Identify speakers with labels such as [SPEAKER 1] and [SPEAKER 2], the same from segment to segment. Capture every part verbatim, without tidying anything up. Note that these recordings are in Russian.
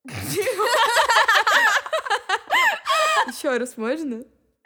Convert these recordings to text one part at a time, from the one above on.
[SPEAKER 1] Еще раз можно?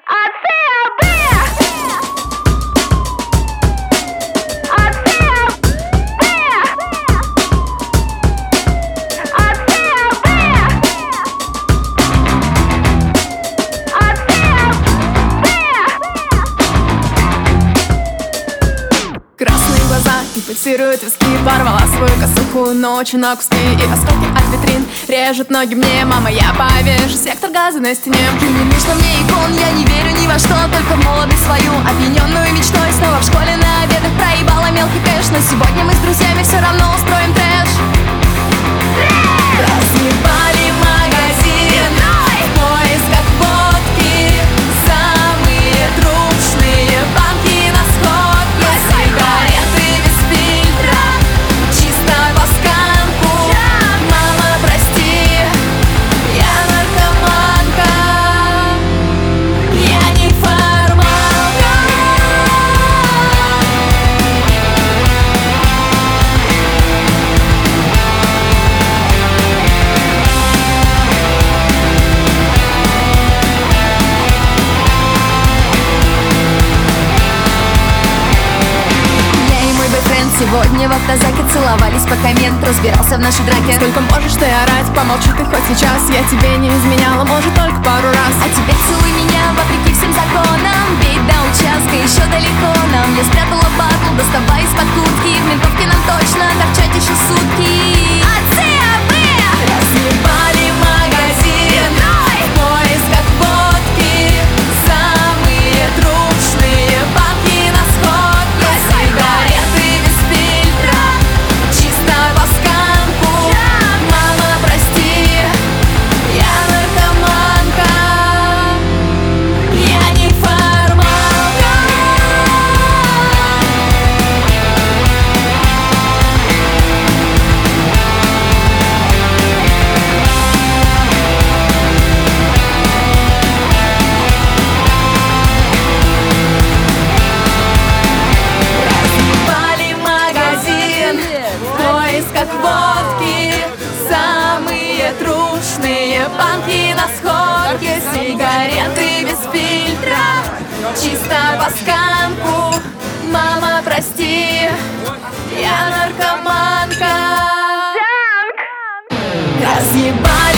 [SPEAKER 2] Красные глаза импульсируют виски. Порвала свою косуху ночью на куски. И осколки от витрин режут ноги мне. Мама, я повешу сектор газа на стене. Ты не нужно мне икон, я не верю ни во что. Только в молодость свою, опьяненную мечтой. Снова в школе на обедах проебала мелкий кэш. Но сегодня мы с друзьями все равно устроим трэш. Разъебали магазин в поисках водки. Самые трушные банки на сходке. Сигареты без фильтра, чисто по сканку. Мама, прости, я наркоманка. Я не формалка. Сегодня в автозаке целовались, пока мент разбирался в нашей драке.
[SPEAKER 1] Сколько можешь ты орать, помолчи ты хоть сейчас. Я тебе не изменяла, может, только пару раз.
[SPEAKER 2] А теперь целуй меня вопреки всем законам. Ведь до участка еще далеко нам. Я спрятала батл, доставай из-под куртки. В ментовке нам точно торчать еще сутки. Разъебали магазин в поисках водки. Самые трушные банки на сходке. Сигареты без фильтра, чисто по сканку. Мама, прости, я наркоманка. Я не формалка. Разъебали магазин в поисках водки. Самые трушные банки на сходке. Сигареты без фильтра, чисто по сканку. Мама, прости, я наркоманка. Разъебали